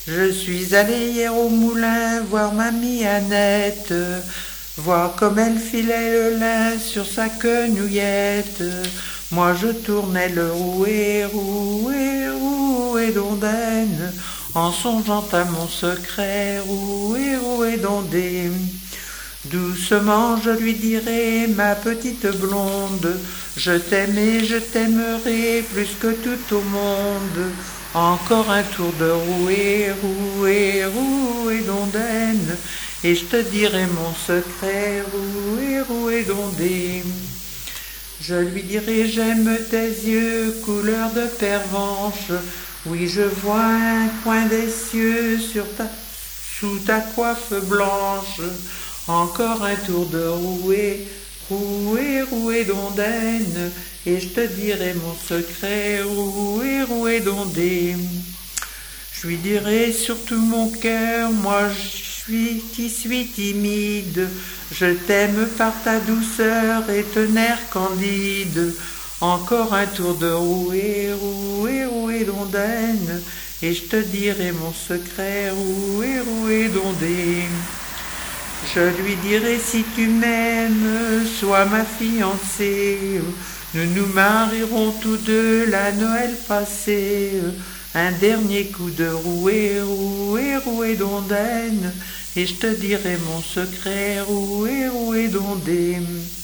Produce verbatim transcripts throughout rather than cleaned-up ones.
Je suis allé hier au moulin voir mamie Annette, voir comme elle filait le lin sur sa quenouillette. Moi je tournais le rouet, rouet, rouet d'ondaine, en songeant à mon secret, rouet, rouet d'ondée. Doucement je lui dirai, ma petite blonde, je t'aime et je t'aimerai plus que tout au monde. Encore un tour de rouet, rouet, rouet d'ondaine, et je te dirai mon secret, rouet, rouet d'ondée. Je lui dirai, j'aime tes yeux, couleur de pervenche, oui je vois un coin des cieux sur ta, sous ta coiffe blanche. Encore un tour de rouet, rouet, rouet d'ondaine, et je te dirai mon secret, rouet, rouet d'ondée. Je lui dirai sur tout mon cœur, moi je suis qui suis timide, je t'aime par ta douceur et ton air candide. Encore un tour de rouet, rouet, rouet d'ondaine, et je te dirai mon secret, rouet, rouet d'ondée. Je lui dirai, si tu m'aimes, sois ma fiancée, nous nous marierons tous deux la Noël passée. Un dernier coup de rouet, rouet, rouet d'ondaine, et je te dirai mon secret, rouet, rouet d'ondée.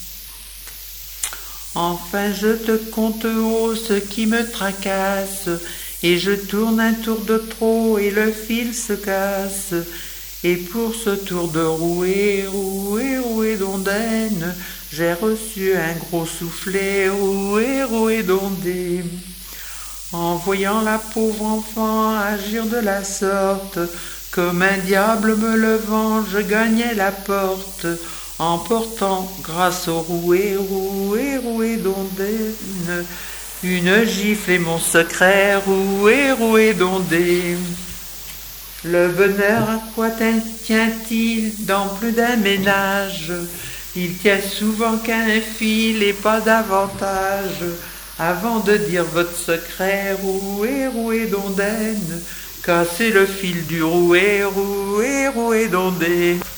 Enfin je te conte haut ce qui me tracasse, et je tourne un tour de trop et le fil se casse. Et pour ce tour de rouet, rouet, rouet d'ondaine, j'ai reçu un gros soufflet, rouet, rouet d'ondée. En voyant la pauvre enfant agir de la sorte, comme un diable me levant, je gagnais la porte, en portant, grâce au rouet, rouet, rouet d'ondaine, une gifle et mon secret, rouet, rouet d'ondée. Le bonheur, à quoi tient-il dans plus d'un ménage? Il tient souvent qu'à un fil et pas davantage. Avant de dire votre secret, rouet, rouet d'ondaine, cassez le fil du rouet, rouet, rouet d'ondée.